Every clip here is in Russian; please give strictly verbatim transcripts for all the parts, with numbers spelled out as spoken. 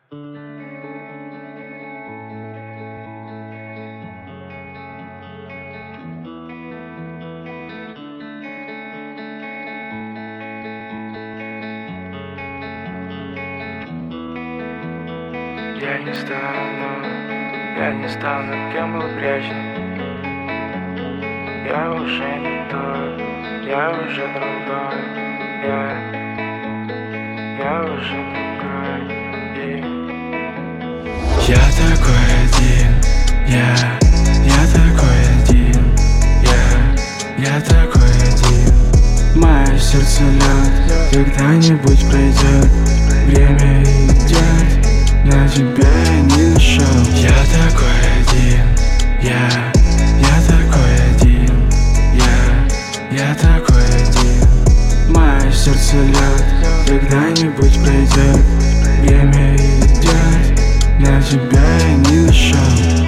Я не стану, я не стану, кем был прежде. Я уже не тот, я уже другой. Я, я уже другой. И... Я такой один, я, я такой один, я, я такой один. Мое сердце лед, когда-нибудь пройдет. Время идет, на тебя я не нашел. Я такой один, я, я такой один, я, я такой один. Мое сердце лед, когда-нибудь пройдет. Время идет, на тебя я не нашел.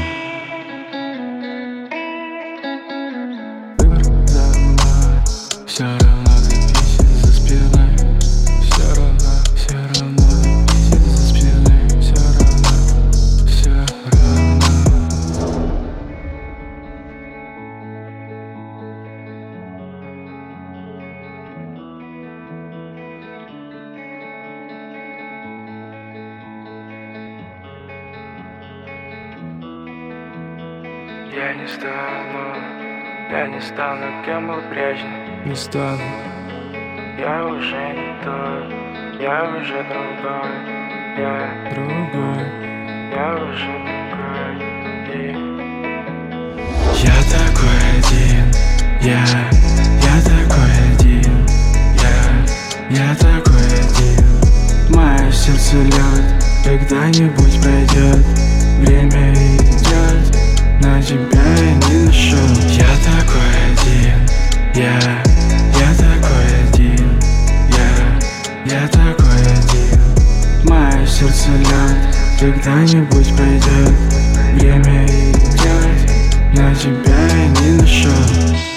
Выбор за мной, все равно ты писец за спиной. Все равно, все равно ты писец за спиной. Все равно, все равно. Я не стану, я не стану, кем был прежде. Не стану. Я уже не тот, я уже другой. Я, Другой. я уже другой. И... Я такой один, я, я такой один, я, я такой один. Мое сердце лед, когда-нибудь пройдет. Время идет, на тебя я не нашел. Я такой один, я, я такой один, я, я такой один. Мое сердце лед, когда-нибудь пройдет. Время идет, на тебя я не нашел.